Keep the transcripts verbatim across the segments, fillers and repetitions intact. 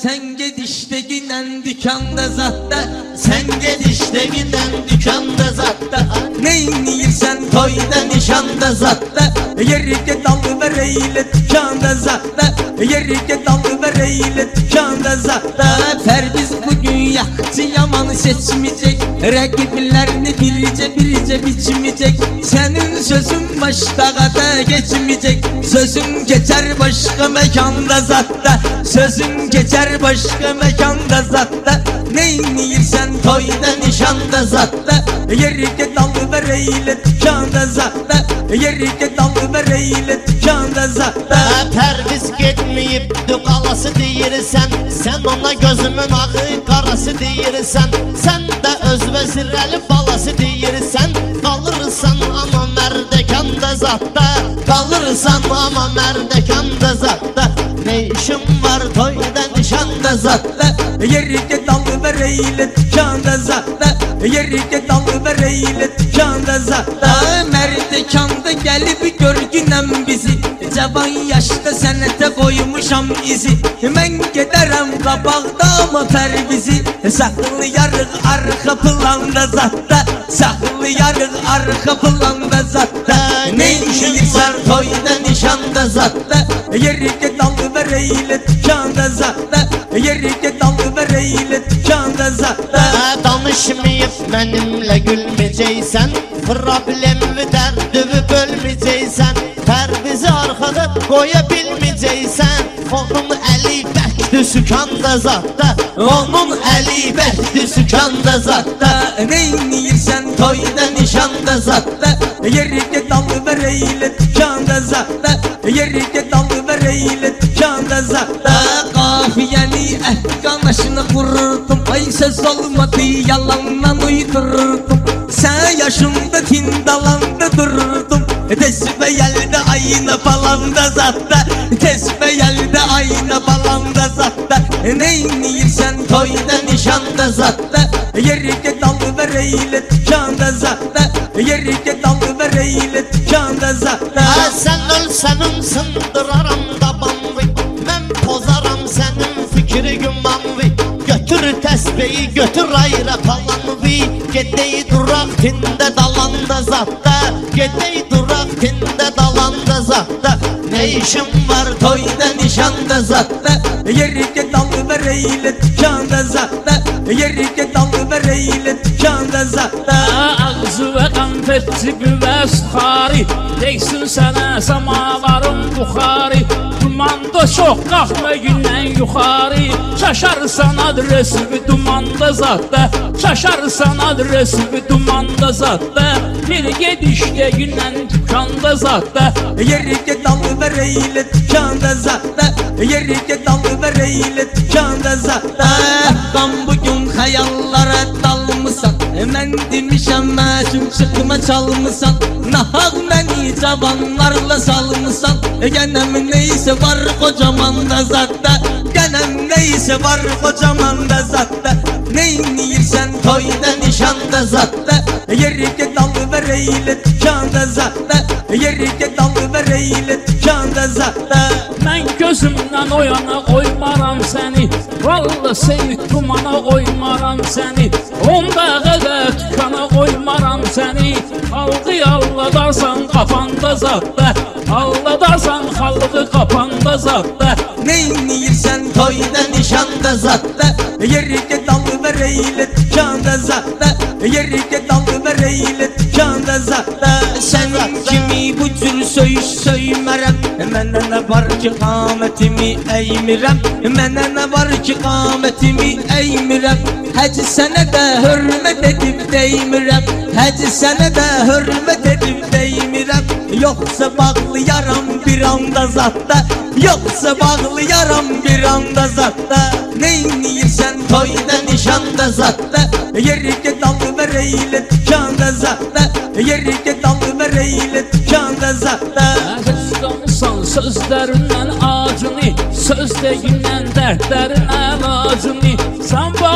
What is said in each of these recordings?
Sen gedişte giden dükkanda zatta, sen gedişte giden dükkanda zatta. Neyini yersen toyda nişanda zatta, yerike dalı vereyle dükkanda zatta, yerike dalı vereyle dükkanda zatta. Perviz bugün yaktı yamanı seçmeyecek, rakiplerini birice birice biçmeyecek. Senin sözün başka kata geçmeyecek, sözün geçer başka mekanda zatta, sözün geçer başka mekanda zatta. Neyini yersen toyda nişanda zatta, yerike dalı vereyle dükkanda zatta, yerike dalı vereyle dükkanda zatta. Perviz gitmeyip dükalası deyirsen, sen ona gözümün ağı karası deyirsen, sen de öz vezireli balası deyirsen, kalırsan ama merdekanda zatta, kalırsan ama merdekanda zatta. Ne işin var toyda nişanda zatta, yerike dalı vereyle dükkanda zatta, yerike dalı vereyle dükkanda zatta. Merdekanda gelip görgünem bizi, cavan yaşta senete koymuşam izi. Ben giderim kabakta ama pervizi, saklı yarık arka planda zatta, saklı yarık arka planda zatta. Ne işin var toyda nişanda zatta, yerike dalı vereyle dükkanda zatta, yerike dalı vereyle dükkanda zatta. Danışmayıp benimle gülmeyeceksen, problemimi derdimi bölmeyeceksen, Pervizi arkada koyabilmeyeceksen, onun eli bekti sükanda zatta, onun eli bekti sükanda zatta. Neyini yersen toyda nişanda zatta, yerike dalı vereyle dükkanda zatta, yerike dalı vereyle dükkanda zatta. Kafiyeni ehkanaşını kururdum, ay söz olmadı yalandan uydururdum. Sen yaşımda tindalanda dururdum, tesbe yelde ayna falanda zatta, tesbe yelde ayna falanda zatta. Neyini yersen toyda nişanda zatta, yerike dalı vereyle dükkanda zatta, yerike dalı vereyle dükkanda zatta. Sen ölsen sındıraram tabanvı, ben pozaram senin fikri gümanvı. Götür tesbeyi götür ayrı palanvı, gedeyi durak tinde dalanda zatta, gedeyi durak tinde dalanda zatta. Ne işin var Toyda nişanda zatta, yerike dalı vereyle dükkanda zatta, yerike dalı vereyle dükkanda zatta. Ağzı ve konfetçi ve suxari, deysin sənə samavarın buxarı. Dumanda çok qalxma gündən yuxarı, şaşarsan adresimi dumanda zatta, şaşarsan adresimi dumanda zatta. Bir gedişdə gündən dükkanda zatta, yerike dalı vereyle dükkanda zatta, yerike dalı vereyle dükkanda zatta. Ben bugün hayallara dalmışsan, ben demişem məşum çıkma çalmışsan, nahak beni cavanlarla salmışsan. Genem neyse var kocaman da zatta, genem neyse var kocaman da zatta. Neyini yersen toyda nişanda zatta, yerike dalı vereyle dükkanda zatta, yerike dalı vereyle dükkanda zatta. mən gözümdən oyana qoymaram səni, vallahi seyit dumana qoymaram səni, onda qədər dükkana qoymaram səni. Halqı alladarsan qapanda zatta, alladarsan halqı qapanda zatta. Neyini yersen toyda nişanda zatta, yerike dalı vereyle dükkanda zatta, yerike dalı vereyle dükkanda zatta. Senin kimi bu cür söyüş söymerem, mənə nə var ki qametimi eğmirem, mənə nə var ki qametimi eğmirem. Həc sənə də hürmet edib deymirəm, həc sənə də hürmet edib deymirəm. Yoksa bağlayaram bir anda zatta, yoksa bağlayaram bir anda zatta. Neyini yersen toyda nişanda zatta, yerike dalı vereyle dükkanda zatta, yerike dalı vereyle dükkanda zatta. Hıçqamısan sözlərindən acını, söz deyindən dərdlərin əlacını. Sən bağlaya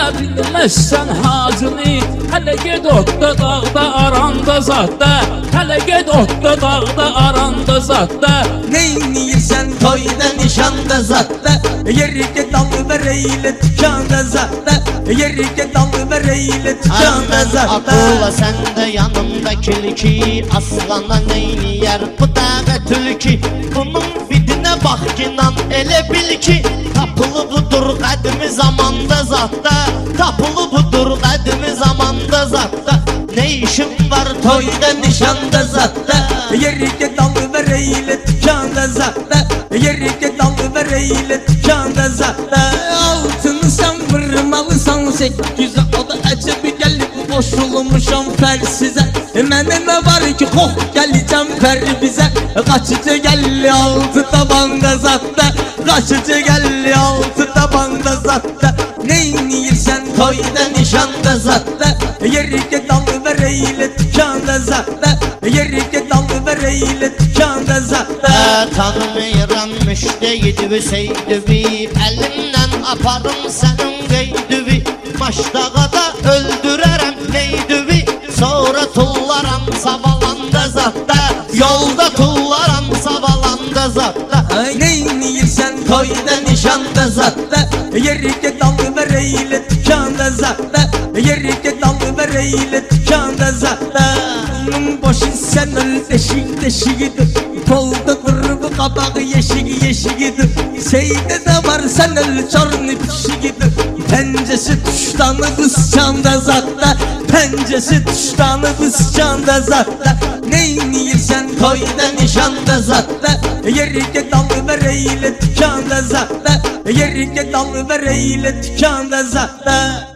bilməzsən hacını. Hələ ged otda dağda aranda zatda, hələ ged otda dağda aranda zatda. Neyniyirsən toyda nişanda zatda, yerike dalıver eyle tükanda zatda, yerike dalıver eyle tükanda Aman zatda. akılla sen de yanımda kilki, aslana neyni yer bu dağa tülki. Bunun fidine bak inan ele bil ki, tapılı budur kadimi zamanda zatta, tapılı budur kadimi zamanda zatta. Ne işim var toyda nişanda zatta, Yerike dalıver eyle tükanda zatda, yerike dalıver eyle tükanda zatda. Altını sen vurmalısan sekize, o da ecebi gelip koşulmuşam fersize. Mene ne var ki koh geleceğim fer bize, kaçıcı gelli altı tabanda zatta, kaçıcı gelli altı tabanda zatta. Neyniyirsen toyda nişanda zatta, yerike dalıver eyle tükanda zatta, yerike dalıver eyle tükanda zatta. Tanımıram müşteydi seydi, elimden aparım senin geydi. Maçtağa da öldürerem neydi, sonra tullaram sabalanda zatta, yolda tullaram sabalanda zatta. Neyniyirsen toyda nişanda zatta, yerike dalıver eyle tükanda zatta, yerike dalıver eyle tükanda zatta. Bunun boşu sen öl deşik deşigidir, koldadır bu kabağı yeşigi yeşigidir. Seyde de var sen öl çornu pişigidir, pencesi tuştanı kısçanda zatta, pencesi tuştanı kısçanda zatta. Neyniyirsen toyda nişanda zatta, yerike dalıver eyle tükanda zatta, yerike dalıver eyle tükanda zatta.